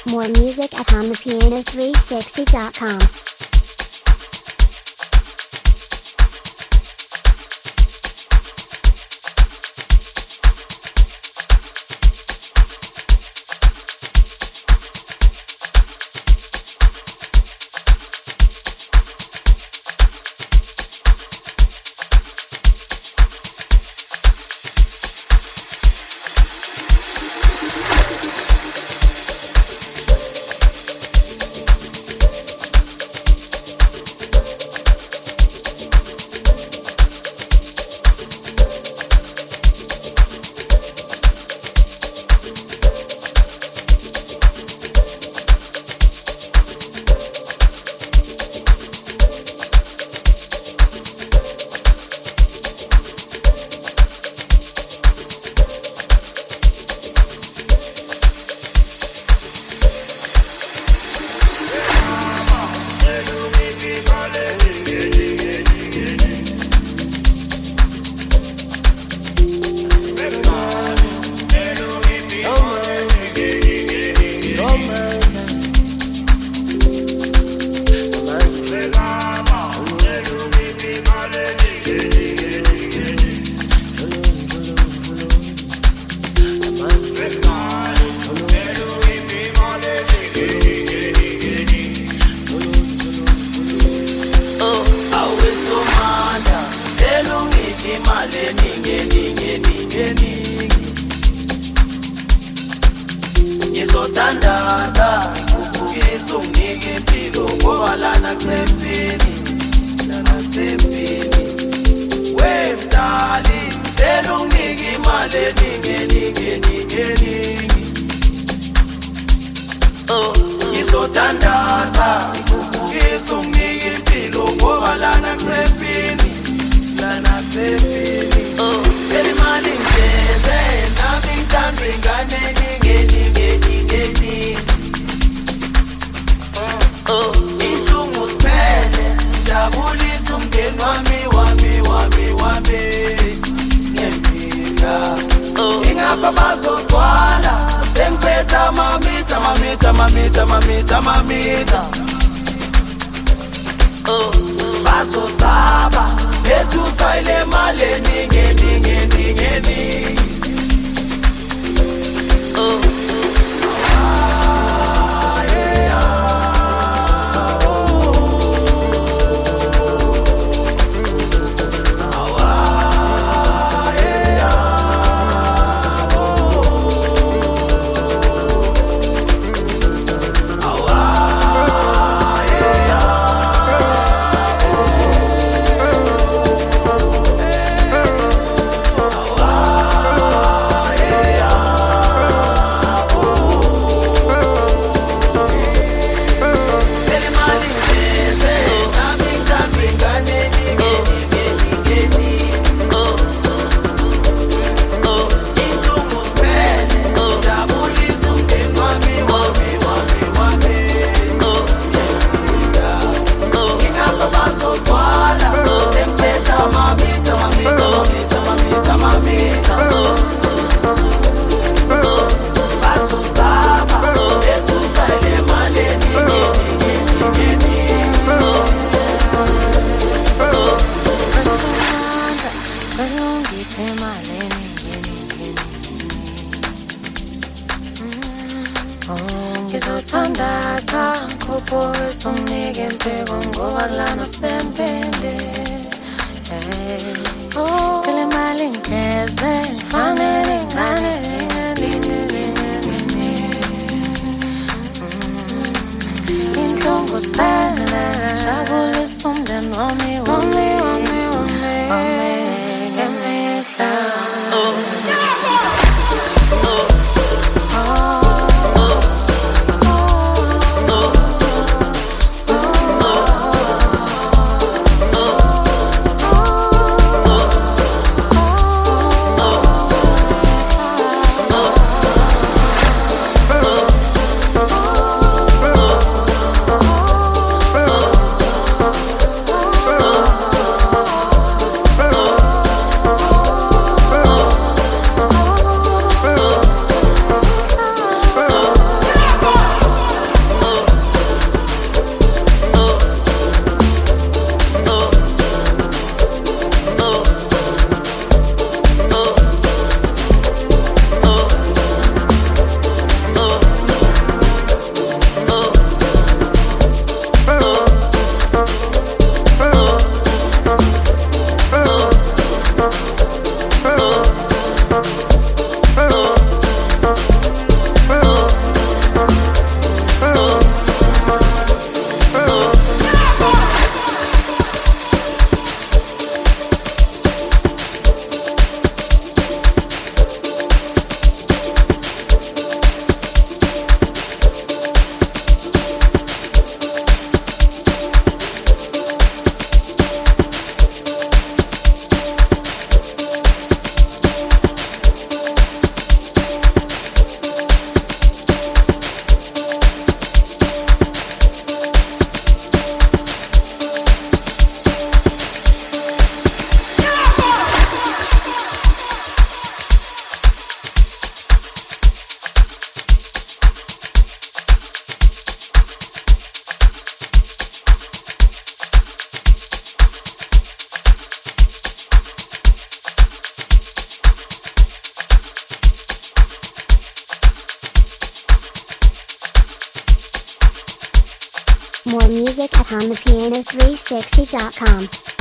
More music at HondaPiano360.com. Ngizothandaza ukukisa unginike impilo ngoba lana kusempini nasempini wemdali cela unginike imali eningi ngizothandaza ukukisa unginike impilo ngoba lana kusempini Eli mali ngeze nami ngithandwa ingane ningi inhlungu siphele jabulisa umndeni wami ngiyaphila ingapha bazogcwala sengiphethe amamitha bazosaba ethu sayile mali eningi Ngizothandaza ukuphosa unginike impilo ngoba lana sempinde Cela imali ngeze fanele ingane inhlungu siphele jabulisa umndeni wami ngemihla More music at onthepiano360.com.